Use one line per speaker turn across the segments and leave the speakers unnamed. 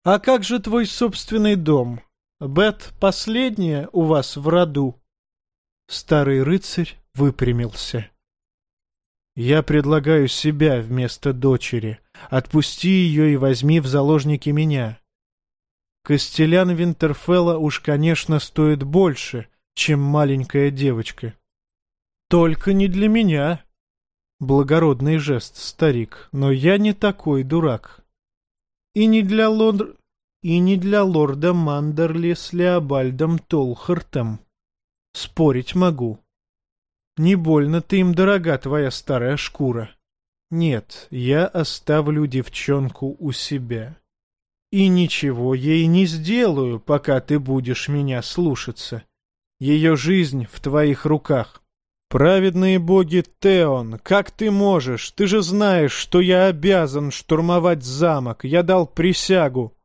А как же твой собственный дом? Бет последняя у вас в роду?» Старый рыцарь выпрямился. «Я предлагаю себя вместо дочери. Отпусти ее и возьми в заложники меня. Костелян Винтерфелла уж, конечно, стоит больше, чем маленькая девочка. Только не для меня. Благородный жест, старик, но я не такой дурак. И не для лорда Мандерли с Леобальдом Толхартом. Спорить могу. Не больно ты им дорога твоя старая шкура. Нет, я оставлю девчонку у себя. И ничего ей не сделаю, пока ты будешь меня слушаться. Ее жизнь в твоих руках. Праведные боги, Теон, как ты можешь? Ты же знаешь, что я обязан штурмовать замок. Я дал присягу.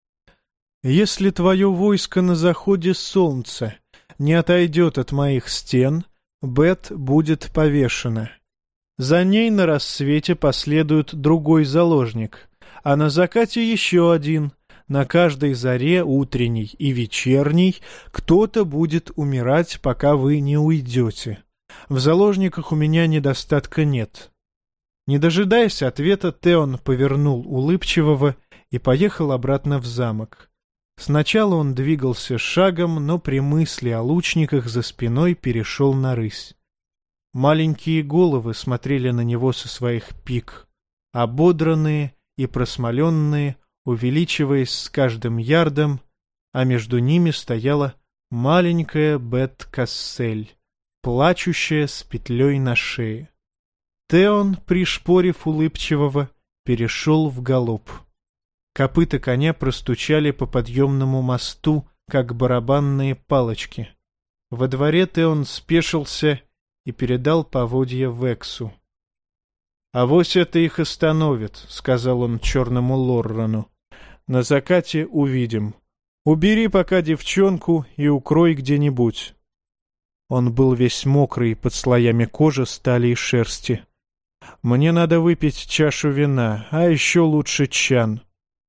Если твое войско на заходе солнца не отойдет от моих стен, Бет будет повешена. За ней на рассвете последует другой заложник, а на закате еще один. На каждой заре, утренней и вечерней, кто-то будет умирать, пока вы не уйдете. В заложниках у меня недостатка нет». Не дожидаясь ответа, Теон повернул улыбчивого и поехал обратно в замок. Сначала он двигался шагом, но при мысли о лучниках за спиной перешел на рысь. Маленькие головы смотрели на него со своих пик, ободранные и просмоленные, увеличиваясь с каждым ярдом, а между ними стояла маленькая Бет Кассель, плачущая с петлей на шее. Теон, пришпорив улыбчивого, перешел в галоп. Копыта коня простучали по подъемному мосту, как барабанные палочки. Во дворе Теон спешился и передал поводья Вексу. «Авось это их остановит», — сказал он черному Лоррану. «На закате увидим. Убери пока девчонку и укрой где-нибудь». Он был весь мокрый под слоями кожи, стали и шерсти. «Мне надо выпить чашу вина, а еще лучше чан».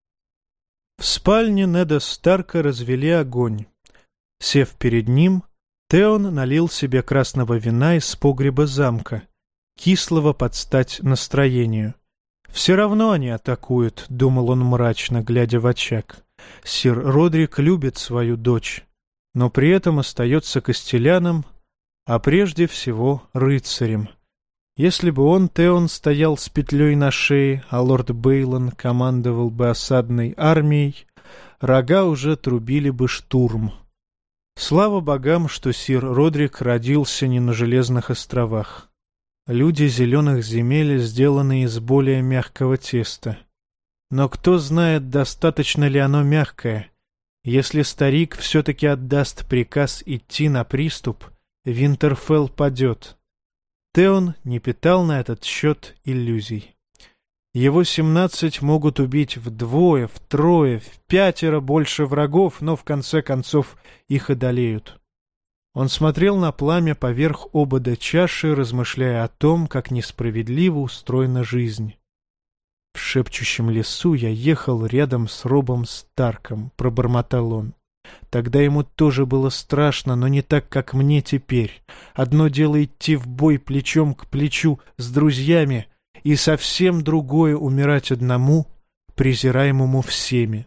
В спальне Неда Старка развели огонь. Сев перед ним, Теон налил себе красного вина из погреба замка, кислого под стать настроению. «Все равно они атакуют», — думал он мрачно, глядя в очаг. «Сир Родрик любит свою дочь, но при этом остается костеляном, а прежде всего рыцарем. Если бы он, Теон, стоял с петлей на шее, а лорд Бейлон командовал бы осадной армией, рога уже трубили бы штурм. Слава богам, что сир Родрик родился не на Железных островах. Люди зеленых земель сделаны из более мягкого теста. Но кто знает, достаточно ли оно мягкое. Если старик все-таки отдаст приказ идти на приступ, Винтерфелл падет». Теон не питал на этот счет иллюзий. Его 17 могут убить вдвое, втрое, впятеро больше врагов, но в конце концов их одолеют. Он смотрел на пламя поверх обода чаши, размышляя о том, как несправедливо устроена жизнь. «В шепчущем лесу я ехал рядом с Робом Старком», — пробормотал он. «Тогда ему тоже было страшно, но не так, как мне теперь. Одно дело идти в бой плечом к плечу с друзьями, и совсем другое — умирать одному, презираемому всеми».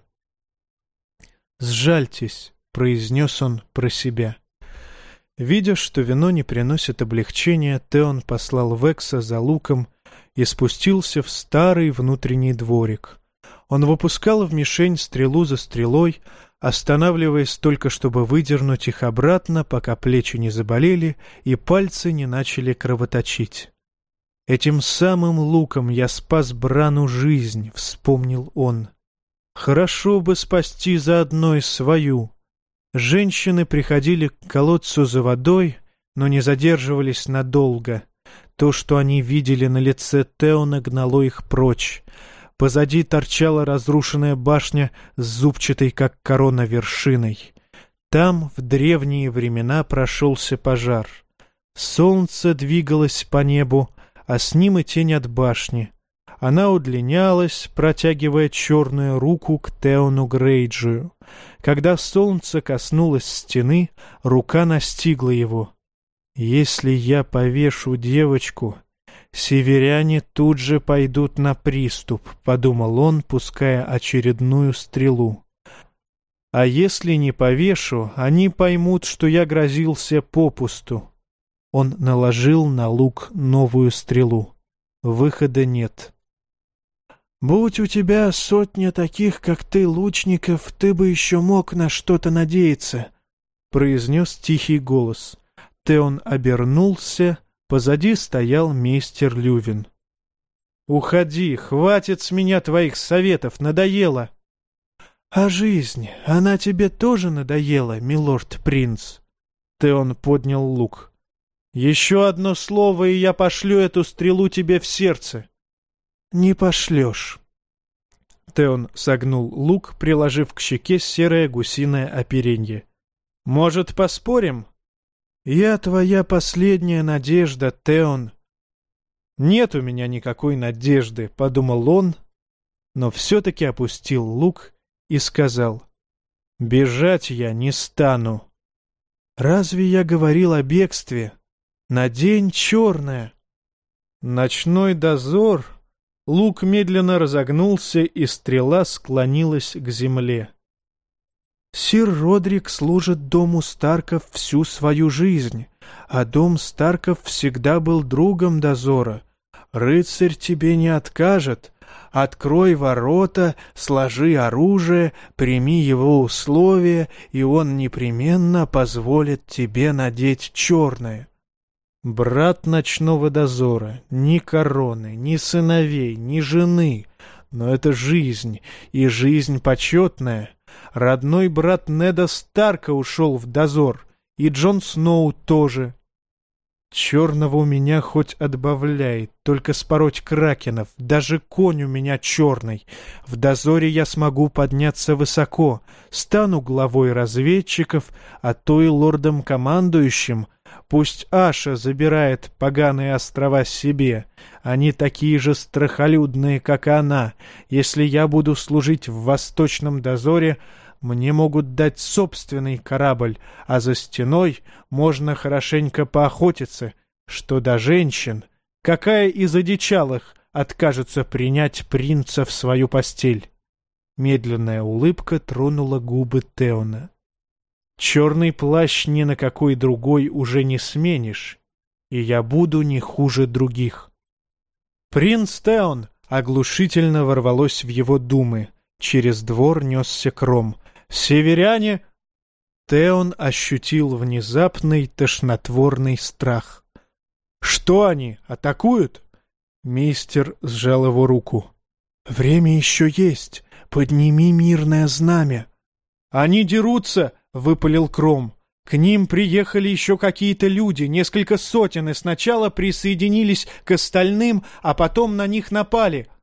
«Сжальтесь», — произнес он про себя. Видя, что вино не приносит облегчения, Теон послал Векса за луком и спустился в старый внутренний дворик. Он выпускал в мишень стрелу за стрелой, останавливаясь только, чтобы выдернуть их обратно, пока плечи не заболели и пальцы не начали кровоточить. «Этим самым луком я спас Брану жизнь», — вспомнил он. «Хорошо бы спасти заодно и свою». Женщины приходили к колодцу за водой, но не задерживались надолго. То, что они видели на лице Теона, гнало их прочь. Позади торчала разрушенная башня с зубчатой, как корона, вершиной. Там в древние времена прошелся пожар. Солнце двигалось по небу, а с ним и тень от башни. Она удлинялась, протягивая черную руку к Теону Грейджию. Когда солнце коснулось стены, рука настигла его. «Если я повешу девочку, северяне тут же пойдут на приступ», — подумал он, пуская очередную стрелу. «А если не повешу, они поймут, что я грозился попусту». Он наложил на лук новую стрелу. Выхода нет. «Будь у тебя 100 таких, как ты, лучников, ты бы еще мог на что-то надеяться», — произнес тихий голос. Теон обернулся, позади стоял мейстер Лювин. «Уходи, хватит с меня твоих советов, надоело!» «А жизнь, она тебе тоже надоела, милорд-принц?» Теон поднял лук. «Еще одно слово, и я пошлю эту стрелу тебе в сердце». «Не пошлешь». Теон согнул лук, приложив к щеке серое гусиное оперенье. «Может, поспорим?» «Я твоя последняя надежда, Теон». «Нет у меня никакой надежды», — подумал он, но все-таки опустил лук и сказал: «Бежать я не стану». «Разве я говорил о бегстве? Надень черное». Ночной дозор. Лук медленно разогнулся, и стрела склонилась к земле. «Сир Родрик служит дому Старков всю свою жизнь, а дом Старков всегда был другом дозора. Рыцарь тебе не откажет. Открой ворота, сложи оружие, прими его условия, и он непременно позволит тебе надеть черное». Брат ночного дозора, ни короны, ни сыновей, ни жены, но это жизнь, и жизнь почетная. Родной брат Неда Старка ушел в дозор, и Джон Сноу тоже. Черного у меня хоть отбавляет, только спороть кракенов, даже конь у меня черный. В дозоре я смогу подняться высоко, стану главой разведчиков, а то и лордом-командующим. Пусть Аша забирает поганые острова себе, они такие же страхолюдные, как и она. Если я буду служить в Восточном дозоре, мне могут дать собственный корабль, а за стеной можно хорошенько поохотиться. Что до женщин, какая из одичалых откажется принять принца в свою постель?» Медленная улыбка тронула губы Теона. «Черный плащ ни на какой другой уже не сменишь, и я буду не хуже других». «Принц Теон!» — оглушительно ворвалось в его думы. Через двор несся Кром. «Северяне!» Теон ощутил внезапный тошнотворный страх. «Что они, атакуют?» Мейстер сжал его руку. «Время еще есть. Подними мирное знамя». «Они дерутся!» — выпалил Кром. «К ним приехали еще какие-то люди, несколько сотен, и сначала присоединились к остальным, а потом на них напали.